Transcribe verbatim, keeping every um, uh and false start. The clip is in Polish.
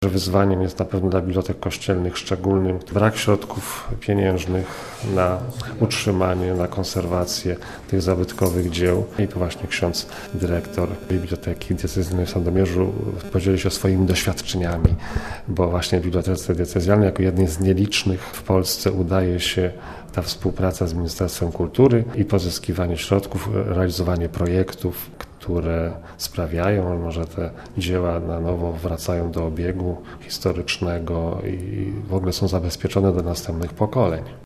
Wyzwaniem jest na pewno dla bibliotek kościelnych szczególnym brak środków pieniężnych na utrzymanie, na konserwację tych zabytkowych dzieł. I to właśnie ksiądz dyrektor Biblioteki Diecezyjnej w Sandomierzu podzielił się swoimi doświadczeniami, bo właśnie w Bibliotece Diecezjalnej jako jednej z nielicznych w Polsce udaje się ta współpraca z Ministerstwem Kultury i pozyskiwanie środków, realizowanie projektów, które sprawiają, może te dzieła na nowo wracają do obiegu historycznego i w ogóle są zabezpieczone do następnych pokoleń.